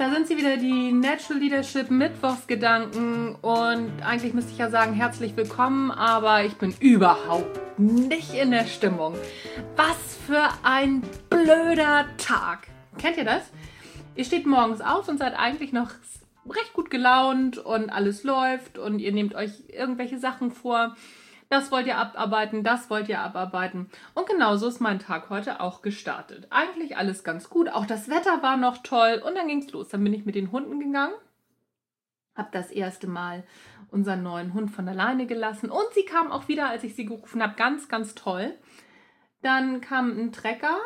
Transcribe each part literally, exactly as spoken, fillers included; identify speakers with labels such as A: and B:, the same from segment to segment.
A: Da sind sie wieder, die Natural Leadership Mittwochsgedanken, und eigentlich müsste ich ja sagen, herzlich willkommen, aber ich bin überhaupt nicht in der Stimmung. Was für ein blöder Tag. Kennt ihr das? Ihr steht morgens auf und seid eigentlich noch recht gut gelaunt und alles läuft und ihr nehmt euch irgendwelche Sachen vor. Das wollt ihr abarbeiten, das wollt ihr abarbeiten. Und genauso ist mein Tag heute auch gestartet. Eigentlich alles ganz gut, auch das Wetter war noch toll und dann ging es los. Dann bin ich mit den Hunden gegangen, habe das erste Mal unseren neuen Hund von alleine gelassen und sie kam auch wieder, als ich sie gerufen habe, ganz, ganz toll. Dann kam ein Trecker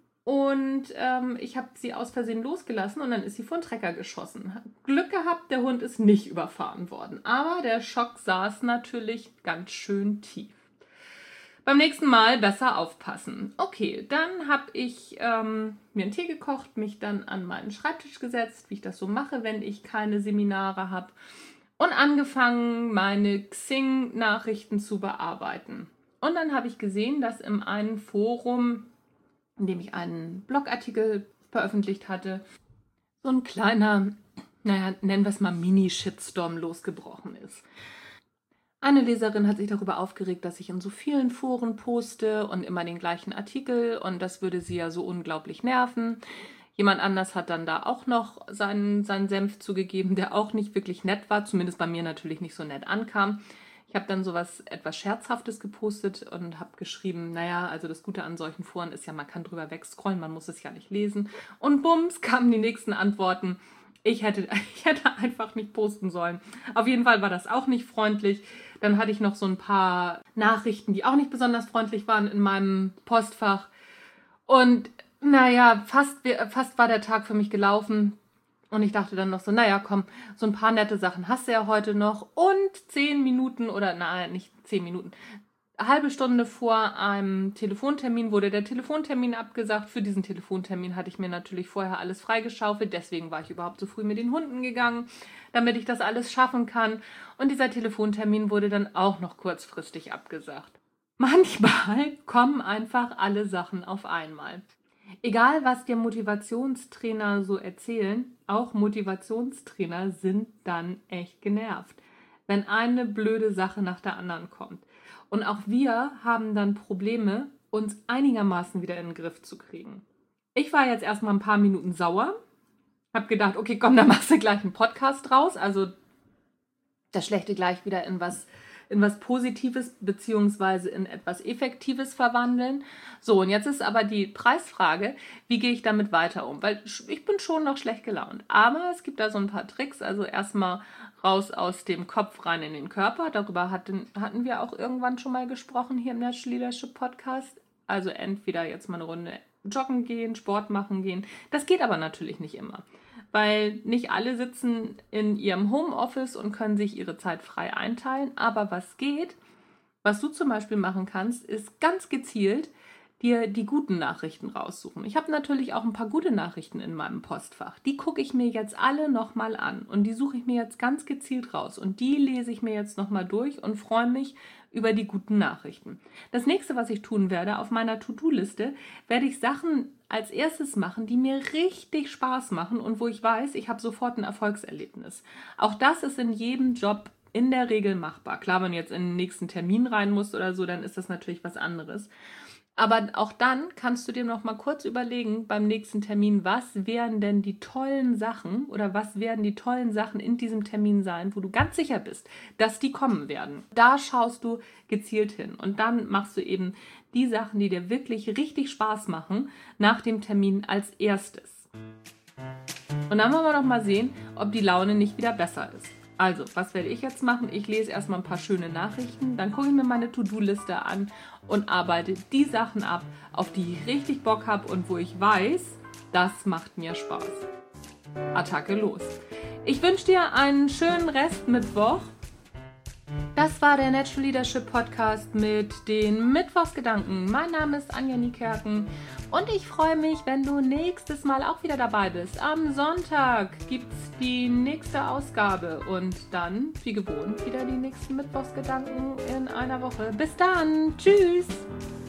A: und ähm, ich habe sie aus Versehen losgelassen und dann ist sie vor den Trecker geschossen. Glück gehabt, der Hund ist nicht überfahren worden, aber der Schock saß natürlich ganz schön tief. Beim nächsten Mal besser aufpassen. Okay, dann habe ich ähm, mir einen Tee gekocht, mich dann an meinen Schreibtisch gesetzt, wie ich das so mache, wenn ich keine Seminare habe, und angefangen, meine Xing-Nachrichten zu bearbeiten. Und dann habe ich gesehen, dass in einem Forum, in dem ich einen Blogartikel veröffentlicht hatte, so ein kleiner, naja, nennen wir es mal Mini-Shitstorm losgebrochen ist. Eine Leserin hat sich darüber aufgeregt, dass ich in so vielen Foren poste und immer den gleichen Artikel und das würde sie ja so unglaublich nerven. Jemand anders hat dann da auch noch seinen, seinen Senf zugegeben, der auch nicht wirklich nett war, zumindest bei mir natürlich nicht so nett ankam. Ich habe dann sowas etwas Scherzhaftes gepostet und habe geschrieben, naja, also das Gute an solchen Foren ist ja, man kann drüber wegscrollen, man muss es ja nicht lesen. Und bums, kamen die nächsten Antworten. Ich hätte, ich hätte einfach nicht posten sollen. Auf jeden Fall war das auch nicht freundlich. Dann hatte ich noch so ein paar Nachrichten, die auch nicht besonders freundlich waren in meinem Postfach. Und naja, fast, fast war der Tag für mich gelaufen. Und ich dachte dann noch so, naja, komm, so ein paar nette Sachen hast du ja heute noch. Und zehn Minuten oder, nein, nicht zehn Minuten, eine halbe Stunde vor einem Telefontermin wurde der Telefontermin abgesagt. Für diesen Telefontermin hatte ich mir natürlich vorher alles freigeschaufelt. Deswegen war ich überhaupt so früh mit den Hunden gegangen, damit ich das alles schaffen kann. Und dieser Telefontermin wurde dann auch noch kurzfristig abgesagt. Manchmal kommen einfach alle Sachen auf einmal. Egal, was dir Motivationstrainer so erzählen, auch Motivationstrainer sind dann echt genervt, wenn eine blöde Sache nach der anderen kommt. Und auch wir haben dann Probleme, uns einigermaßen wieder in den Griff zu kriegen. Ich war jetzt erstmal ein paar Minuten sauer, habe gedacht, okay, komm, dann machst du gleich einen Podcast draus, also das Schlechte gleich wieder in was in was Positives beziehungsweise in etwas Effektives verwandeln. So, und jetzt ist aber die Preisfrage, wie gehe ich damit weiter um? Weil ich bin schon noch schlecht gelaunt, aber es gibt da so ein paar Tricks. Also erstmal raus aus dem Kopf, rein in den Körper. Darüber hatten, hatten wir auch irgendwann schon mal gesprochen hier im Natural Leadership Podcast. Also entweder jetzt mal eine Runde joggen gehen, Sport machen gehen. Das geht aber natürlich nicht immer, weil nicht alle sitzen in ihrem Homeoffice und können sich ihre Zeit frei einteilen. Aber was geht, was du zum Beispiel machen kannst, ist ganz gezielt dir die guten Nachrichten raussuchen. Ich habe natürlich auch ein paar gute Nachrichten in meinem Postfach. Die gucke ich mir jetzt alle nochmal an und die suche ich mir jetzt ganz gezielt raus. Und die lese ich mir jetzt nochmal durch und freue mich über die guten Nachrichten. Das nächste, was ich tun werde, auf meiner To-Do-Liste, werde ich Sachen als erstes machen, die mir richtig Spaß machen und wo ich weiß, ich habe sofort ein Erfolgserlebnis. Auch das ist in jedem Job in der Regel machbar. Klar, wenn du jetzt in den nächsten Termin rein musst oder so, dann ist das natürlich was anderes. Aber auch dann kannst du dir noch mal kurz überlegen beim nächsten Termin, was wären denn die tollen Sachen oder was werden die tollen Sachen in diesem Termin sein, wo du ganz sicher bist, dass die kommen werden. Da schaust du gezielt hin und dann machst du eben die Sachen, die dir wirklich richtig Spaß machen, nach dem Termin als erstes. Und dann wollen wir noch mal sehen, ob die Laune nicht wieder besser ist. Also, was werde ich jetzt machen? Ich lese erstmal ein paar schöne Nachrichten, dann gucke ich mir meine To-Do-Liste an und arbeite die Sachen ab, auf die ich richtig Bock habe und wo ich weiß, das macht mir Spaß. Attacke los! Ich wünsche dir einen schönen Restmittwoch. Das war der Natural Leadership Podcast mit den Mittwochsgedanken. Mein Name ist Anja Niekerken und ich freue mich, wenn du nächstes Mal auch wieder dabei bist. Am Sonntag gibt es die nächste Ausgabe und dann, wie gewohnt, wieder die nächsten Mittwochsgedanken in einer Woche. Bis dann! Tschüss!